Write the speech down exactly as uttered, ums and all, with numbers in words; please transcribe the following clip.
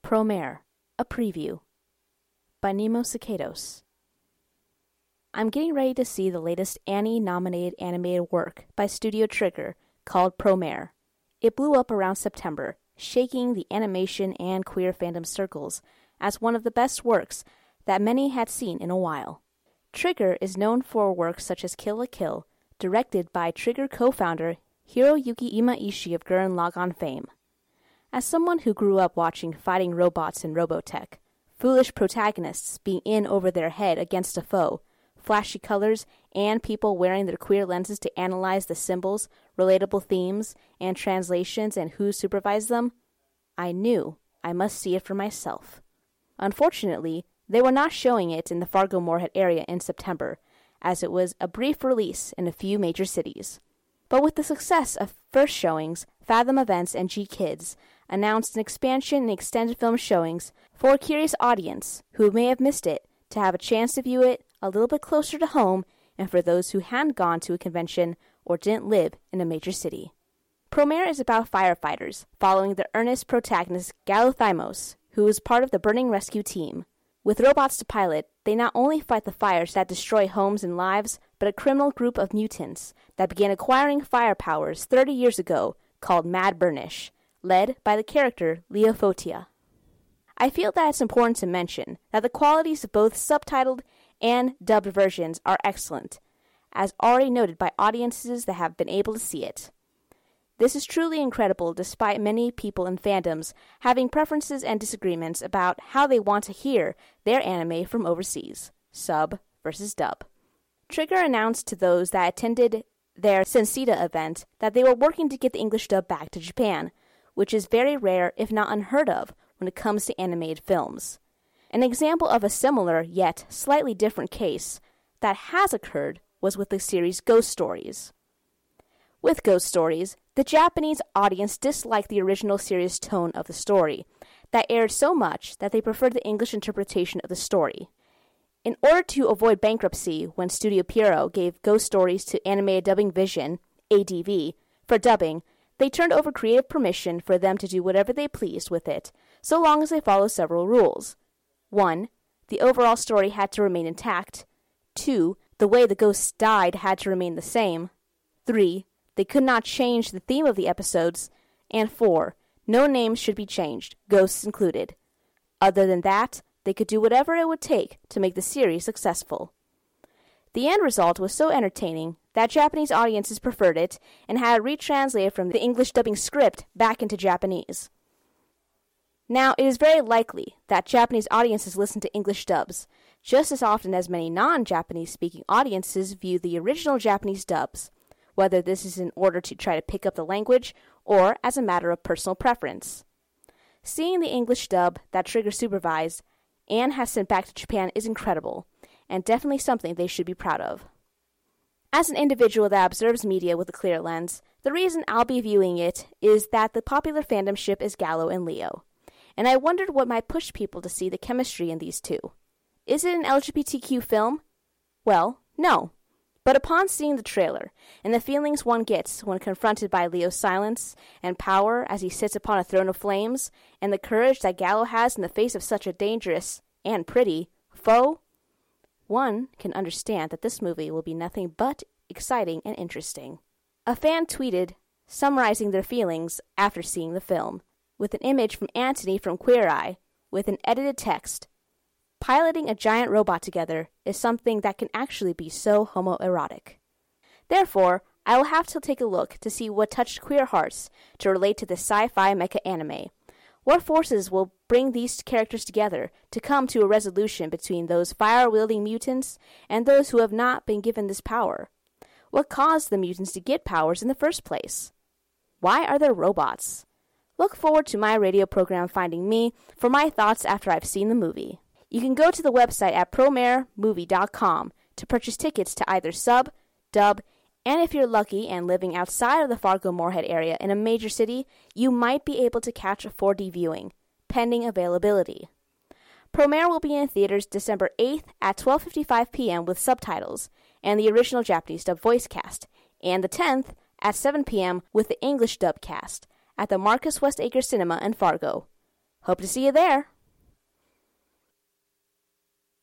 Promare, a preview, by Nemo Cikados. I'm getting ready to see the latest Annie-nominated animated work by Studio Trigger called Promare. It blew up around September, shaking the animation and queer fandom circles as one of the best works that many had seen in a while. Trigger is known for works such as Kill la Kill, directed by Trigger co-founder Hiroyuki Imaishi of Gurren Lagann fame. As someone who grew up watching fighting robots in Robotech, foolish protagonists being in over their head against a foe, flashy colors, and people wearing their queer lenses to analyze the symbols, relatable themes, and translations and who supervised them, I knew I must see it for myself. Unfortunately, they were not showing it in the Fargo-Moorhead area in September, as it was a brief release in a few major cities. But with the success of first showings, Fathom Events and G-Kids announced an expansion in extended film showings for a curious audience who may have missed it to have a chance to view it a little bit closer to home, and for those who hadn't gone to a convention or didn't live in a major city. Promare is about firefighters following the earnest protagonist Gallo Thymos, who is part of the burning rescue team. With robots to pilot, they not only fight the fires that destroy homes and lives, but a criminal group of mutants that began acquiring fire powers thirty years ago called Mad Burnish, led by the character Leo Fotia. I feel that it's important to mention that the qualities of both subtitled and dubbed versions are excellent, as already noted by audiences that have been able to see it. This is truly incredible despite many people in fandoms having preferences and disagreements about how they want to hear their anime from overseas, sub versus dub. Trigger announced to those that attended their Sensita event that they were working to get the English dub back to Japan, which is very rare if not unheard of when it comes to animated films. An example of a similar yet slightly different case that has occurred was with the series Ghost Stories. With Ghost Stories, the Japanese audience disliked the original serious tone of the story that aired so much that they preferred the English interpretation of the story. In order to avoid bankruptcy when Studio Pierrot gave Ghost Stories to Animated Dubbing Vision, A D V, for dubbing, they turned over creative permission for them to do whatever they pleased with it, so long as they followed several rules. One, the overall story had to remain intact. Two, the way the ghosts died had to remain the same. Three, they could not change the theme of the episodes. And four, no names should be changed, ghosts included. Other than that, they could do whatever it would take to make the series successful. The end result was so entertaining that Japanese audiences preferred it and had it retranslated from the English dubbing script back into Japanese. Now, it is very likely that Japanese audiences listen to English dubs, just as often as many non-Japanese speaking audiences view the original Japanese dubs, whether this is in order to try to pick up the language or as a matter of personal preference. Seeing the English dub that Trigger supervised and has sent back to Japan is incredible, and definitely something they should be proud of. As an individual that observes media with a clear lens, the reason I'll be viewing it is that the popular fandom ship is Gallo and Leo, and I wondered what might push people to see the chemistry in these two. Is it an L G B T Q film? Well, no. But upon seeing the trailer, and the feelings one gets when confronted by Leo's silence and power as he sits upon a throne of flames, and the courage that Gallo has in the face of such a dangerous, and pretty, foe, one can understand that this movie will be nothing but exciting and interesting. A fan tweeted, summarizing their feelings after seeing the film, with an image from Anthony from Queer Eye, with an edited text. Piloting a giant robot together is something that can actually be so homoerotic. Therefore, I will have to take a look to see what touched queer hearts to relate to this sci-fi mecha anime. What forces will bring these characters together to come to a resolution between those fire-wielding mutants and those who have not been given this power? What caused the mutants to get powers in the first place? Why are there robots? Look forward to my radio program Finding Me for my thoughts after I've seen the movie. You can go to the website at promare movie dot com to purchase tickets to either sub, dub, and if you're lucky and living outside of the Fargo-Moorhead area in a major city, you might be able to catch a four D viewing, pending availability. Promare will be in theaters December eighth at twelve fifty-five p.m. with subtitles and the original Japanese dub voice cast, and the tenth at seven p.m. with the English dub cast at the Marcus Westacre Cinema in Fargo. Hope to see you there.